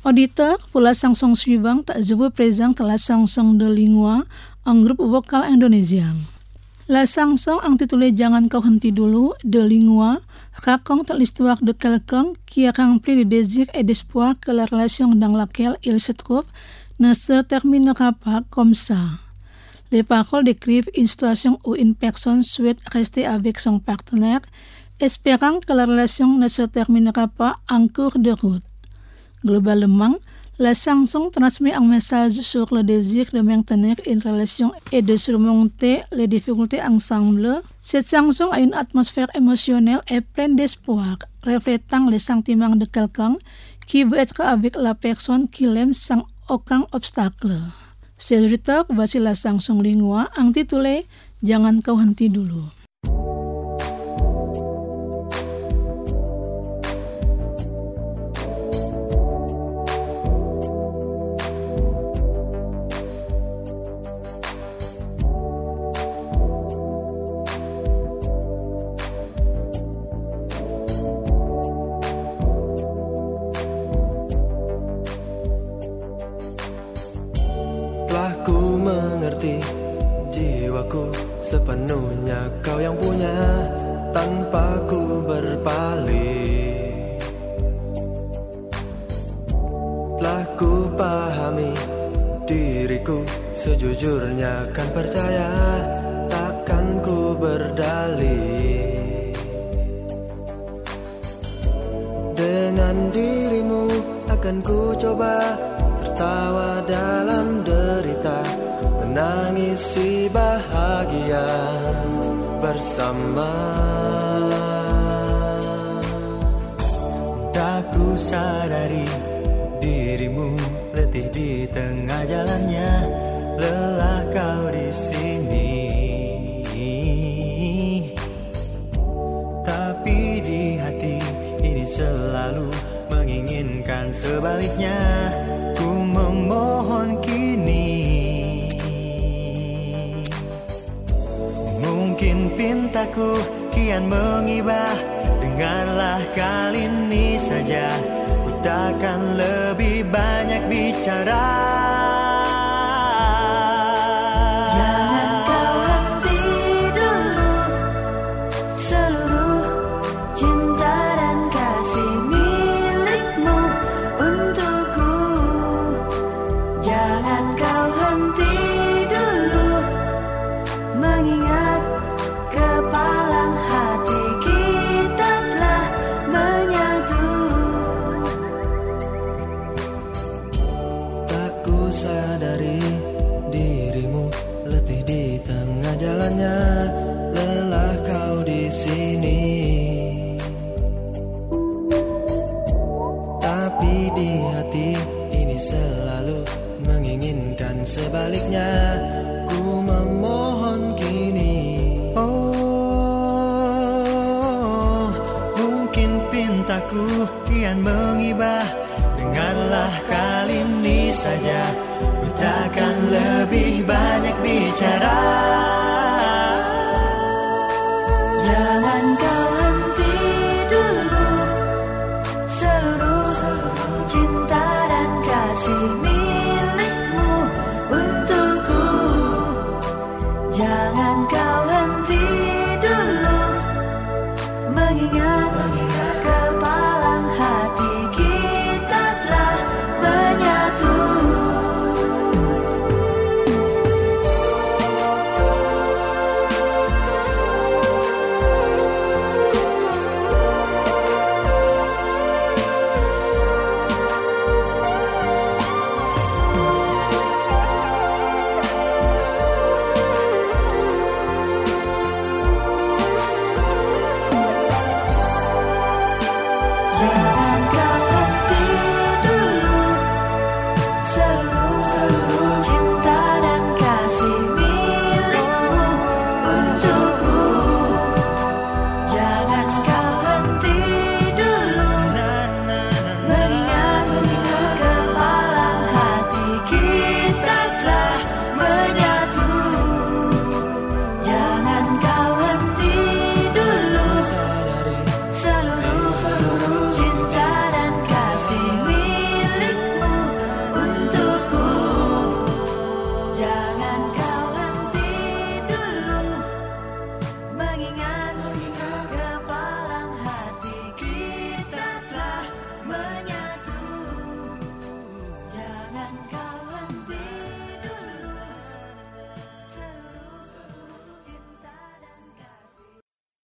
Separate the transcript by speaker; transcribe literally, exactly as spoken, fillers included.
Speaker 1: Auditeur pour la chanson suivante, je vous présente la chanson de Lingua, un groupe vocal indonésien. La chanson intitulée Jangan kau henti dulu de Lingua raconte l'histoire de quelqu'un qui est rempli de désir et d'espoir que la relation dans laquelle il se trouve ne se terminera pas comme ça. Les paroles décrivent une situation où une personne souhaite rester avec son partenaire, espérant que la relation ne se terminera pas en cours de route. Globalement, la chanson transmet un message sur le désir de maintenir une relation et de surmonter les difficultés ensemble. Cette chanson a une atmosphère émotionnelle et pleine d'espoir, reflétant les sentiments de quelqu'un qui veut être avec la personne qu'il aime sans aucun obstacle. Chers auditeurs, voici la chanson Lingua intitulée Jangan kau henti dulu.
Speaker 2: Ku mengerti jiwaku sepenuhnya kau yang punya, tanpa ku berpaling. Telah ku pahami diriku sejujurnya, kan percaya takkan ku berdalih. Dengan dirimu akan ku coba tertawa dalam derita, menangisi bahagia bersama.
Speaker 3: Tak ku sadari dirimu letih di tengah jalannya, lelah kau di sini. Tapi di hati ini selalu menginginkan sebaliknya. Ku memohon kini, mungkin pintaku kian mengibah. Dengarlah kali ini saja, ku takkan lebih banyak bicara.
Speaker 2: Sadari dirimu letih di tengah jalannya, lelah kau di sini. Tapi di hati ini selalu menginginkan sebaliknya. Ku memohon kini,
Speaker 3: oh, mungkin pintaku kian mengibah. Dengarlah kali ini saja, ku takkan lebih banyak bicara.